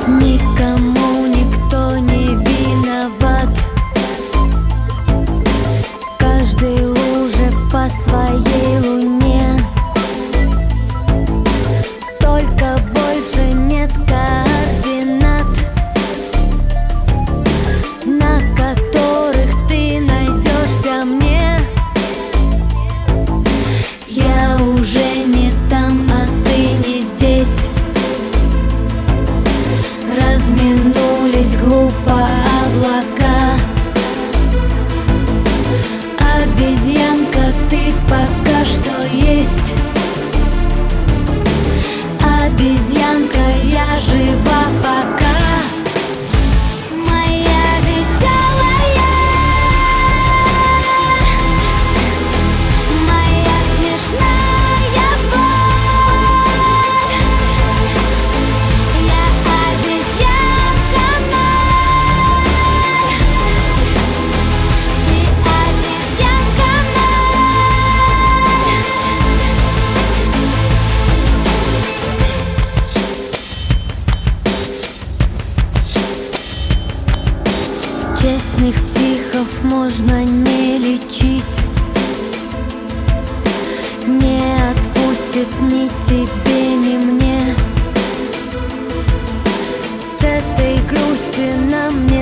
Никому никто не виноват. Каждый луже по своей луне. Только больше нет координат, на которых ты найдешься мне. Я уже не там, а ты не здесь. Разминулись глупо облака. Обезьянка, ты пока что есть. Обезьянка, я жива пока. Моя веселая, моя смешная боль. Я обезьянка ноль. Ты обезьянка ноль. Честных психов можно не лечить. Не отпустит ни тебе, ни мне. С этой грусти нам